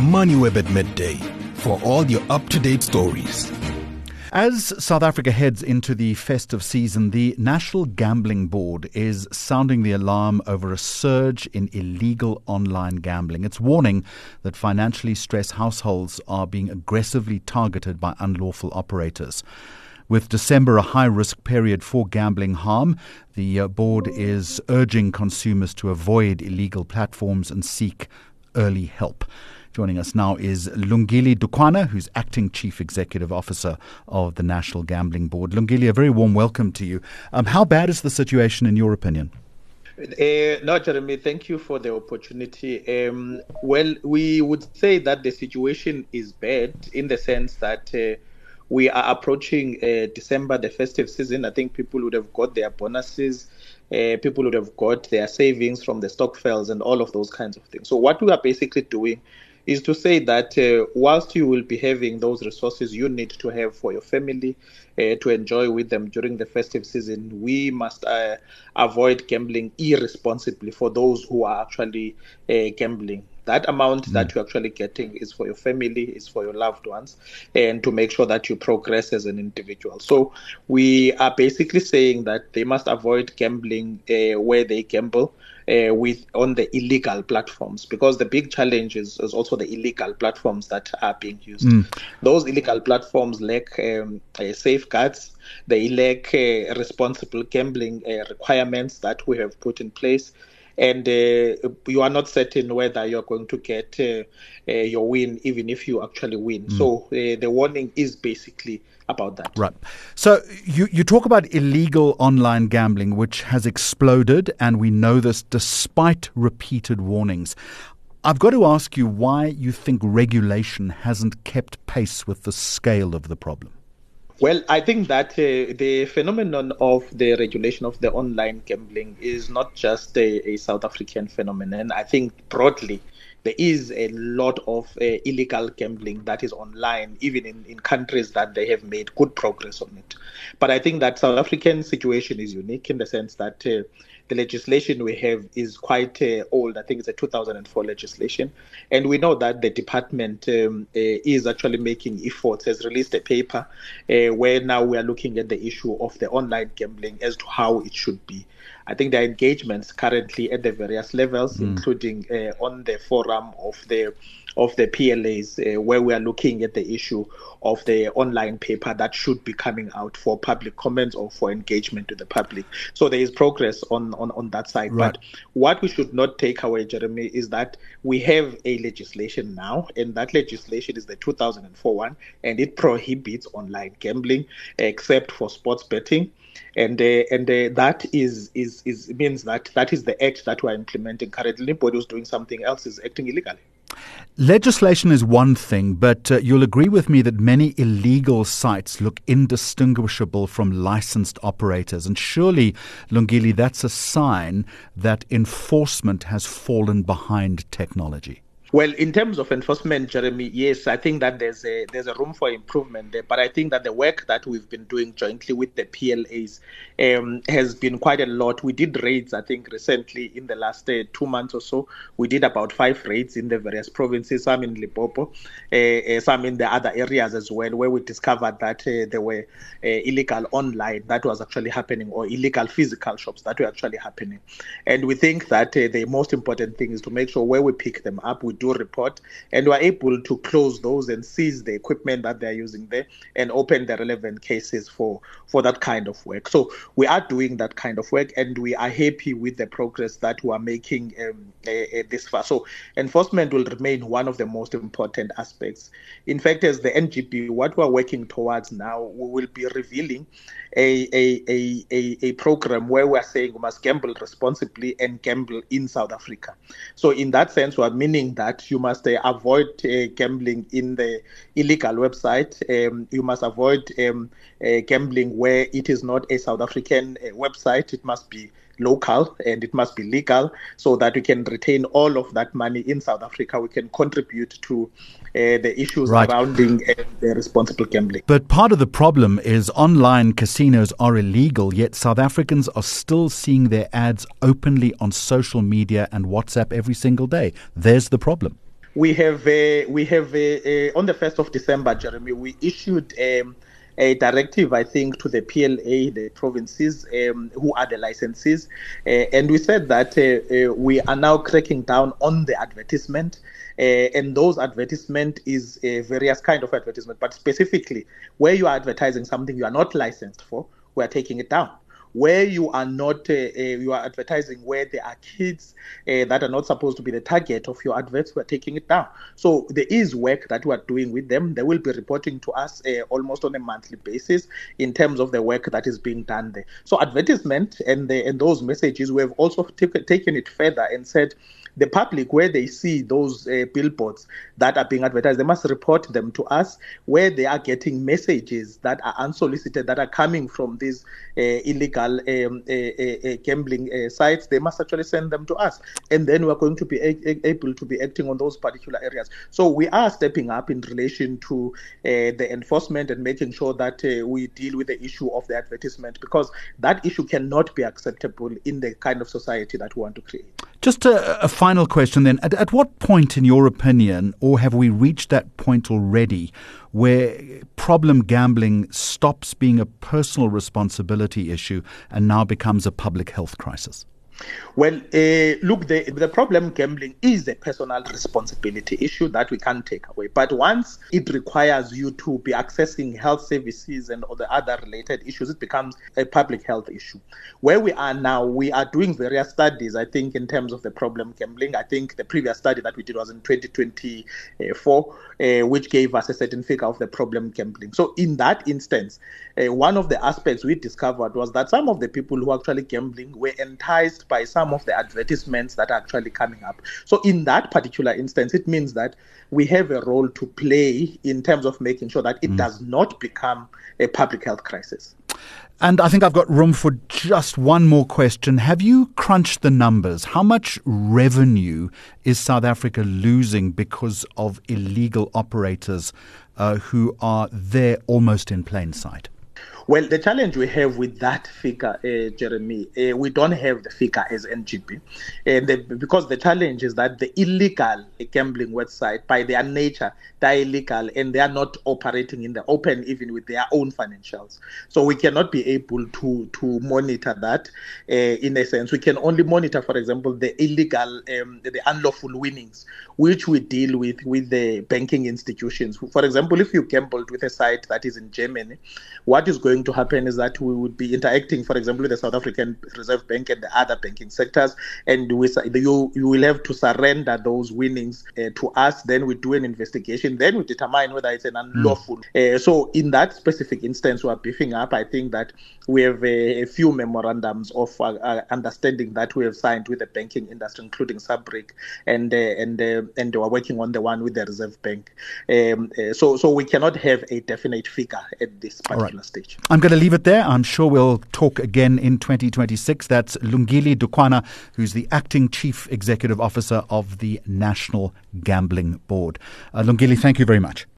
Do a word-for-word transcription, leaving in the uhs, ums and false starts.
MoneyWeb at midday for all your up-to-date stories. As South Africa heads into the festive season, the National Gambling Board is sounding the alarm over a surge in illegal online gambling. It's warning that financially stressed households are being aggressively targeted by unlawful operators. With December a high-risk period for gambling harm, the uh, board is urging consumers to avoid illegal platforms and seek early help. Joining us now is Lungile Dukwana, who's Acting Chief Executive Officer of the National Gambling Board. Lungile, a very warm welcome to you. Um, how bad is the situation in your opinion? Uh, no, Jeremy, thank you for the opportunity. Um, well, we would say that the situation is bad in the sense that uh, we are approaching uh, December, the festive season. I think people would have got their bonuses. Uh, people would have got their savings from the stokvels and all of those kinds of things. So what we are basically doing is to say that uh, whilst you will be having those resources you need to have for your family uh, to enjoy with them during the festive season, we must uh, avoid gambling irresponsibly for those who are actually uh, gambling. That amount mm. that you're actually getting is for your family, is for your loved ones, and to make sure that you progress as an individual. So we are basically saying that they must avoid gambling uh, where they gamble uh, with on the illegal platforms, because the big challenge is, is also the illegal platforms that are being used. Mm. Those illegal platforms lack um, uh, safeguards. They lack uh, responsible gambling uh, requirements that we have put in place. And uh, you are not certain whether you're going to get uh, uh, your win, even if you actually win. Mm. So uh, the warning is basically about that. Right. So you, you talk about illegal online gambling, which has exploded, and we know this despite repeated warnings. I've got to ask you why you think regulation hasn't kept pace with the scale of the problem. Well, I think that uh, the phenomenon of the regulation of the online gambling is not just a, a South African phenomenon. I think broadly there is a lot of uh, illegal gambling that is online, even in, in countries that they have made good progress on it. But I think that South African situation is unique in the sense that uh, the legislation we have is quite uh, old. I think it's a two thousand four legislation. And we know that the department um, uh, is actually making efforts, has released a paper uh, where now we are looking at the issue of the online gambling as to how it should be. I think there are engagements currently at the various levels, mm. including uh, on the forum of the of the P L As, uh, where we are looking at the issue of the online paper that should be coming out for public comments or for engagement to the public. So there is progress on, on, on that side. Right. But what we should not take away, Jeremy, is that we have a legislation now, and that legislation is the two thousand four one, and it prohibits online gambling except for sports betting. And uh, and uh, that is is is means that that is the act that we are implementing currently. Anybody who's doing something else is acting illegally. Legislation is one thing, but uh, you'll agree with me that many illegal sites look indistinguishable from licensed operators. And surely, Lungile, that's a sign that enforcement has fallen behind technology. Well, in terms of enforcement, Jeremy, yes, I think that there's a there's a room for improvement there. But I think that the work that we've been doing jointly with the P L As um, has been quite a lot. We did raids, I think, recently in the last uh, two months or so. We did about five raids in the various provinces, some in Limpopo, uh, uh, some in the other areas as well, where we discovered that uh, there were uh, illegal online that was actually happening, or illegal physical shops that were actually happening. And we think that uh, the most important thing is to make sure where we pick them up, we do report, and we're able to close those and seize the equipment that they're using there and open the relevant cases for, for that kind of work. So we are doing that kind of work, and we are happy with the progress that we are making um, uh, uh, this far. So enforcement will remain one of the most important aspects. In fact, as the N G B, what we're working towards now, we will be revealing a, a, a, a, a program where we're saying we must gamble responsibly and gamble in South Africa. So in that sense, we're meaning that you must uh, avoid uh, gambling in the illegal website. Um, you must avoid um, uh, gambling where it is not a South African uh, website. It must be local and it must be legal, so that we can retain all of that money in South Africa. We can contribute to uh, the issues right. surrounding uh, the responsible gambling. But part of the problem is online casinos are illegal, yet South Africans are still seeing their ads openly on social media and WhatsApp every single day. There's the problem. We have uh, we have uh, uh, on the first of December, Jeremy, we issued um, a directive, I think, to the P L A, the provinces um, who are the licensees, uh, and we said that uh, uh, we are now cracking down on the advertisement, uh, and those advertisement is a various kind of advertisement, but specifically where you are advertising something you are not licensed for, we are taking it down. Where you are not, uh, uh, you are advertising where there are kids uh, that are not supposed to be the target of your adverts, we're taking it down. So there is work that we are doing with them. They will be reporting to us uh, almost on a monthly basis in terms of the work that is being done there. So advertisement and the, and those messages, we have also t- taken it further and said, the public, where they see those uh, billboards that are being advertised, they must report them to us. Where they are getting messages that are unsolicited, that are coming from these uh, illegal um, uh, uh, gambling uh, sites, they must actually send them to us. And then we're going to be a- a- able to be acting on those particular areas. So we are stepping up in relation to uh, the enforcement and making sure that uh, we deal with the issue of the advertisement, because that issue cannot be acceptable in the kind of society that we want to create. Just a, a final question then. At, at what point, in your opinion, or have we reached that point already, where problem gambling stops being a personal responsibility issue and now becomes a public health crisis? Well, uh, look, the, the problem gambling is a personal responsibility issue that we can't take away. But once it requires you to be accessing health services and all the other related issues, it becomes a public health issue. Where we are now, we are doing various studies, I think, in terms of the problem gambling. I think the previous study that we did was in twenty twenty-four, uh, which gave us a certain figure of the problem gambling. So in that instance, uh, one of the aspects we discovered was that some of the people who are actually gambling were enticed by some of the advertisements that are actually coming up. So in that particular instance, it means that we have a role to play in terms of making sure that it mm. does not become a public health crisis. And I think I've got room for just one more question. Have you crunched the numbers? How much revenue is South Africa losing because of illegal operators uh, who are there almost in plain sight? Well, the challenge we have with that figure, uh, Jeremy, uh, we don't have the figure as N G B, and the, because the challenge is that the illegal gambling website, by their nature, they're illegal and they are not operating in the open, even with their own financials. So we cannot be able to to monitor that. Uh, in a sense, we can only monitor, for example, the illegal, um, the unlawful winnings, which we deal with with the banking institutions. For example, if you gambled with a site that is in Germany, what is going to happen is that we would be interacting, for example, with the South African Reserve Bank and the other banking sectors, and we, you, you will have to surrender those winnings uh, to us. Then we do an investigation. Then we determine whether it's an unlawful. Mm. Uh, so in that specific instance, we are beefing up. I think that we have a, a few memorandums of uh, uh, understanding that we have signed with the banking industry, including SABRIC, and uh, and uh, and we are working on the one with the Reserve Bank. Um, uh, so so we cannot have a definite figure at this particular right. stage. I'm going to leave it there. I'm sure we'll talk again in twenty twenty-six. That's Lungile Dukwana, who's the Acting Chief Executive Officer of the National Gambling Board. Uh, Lungile, thank you very much.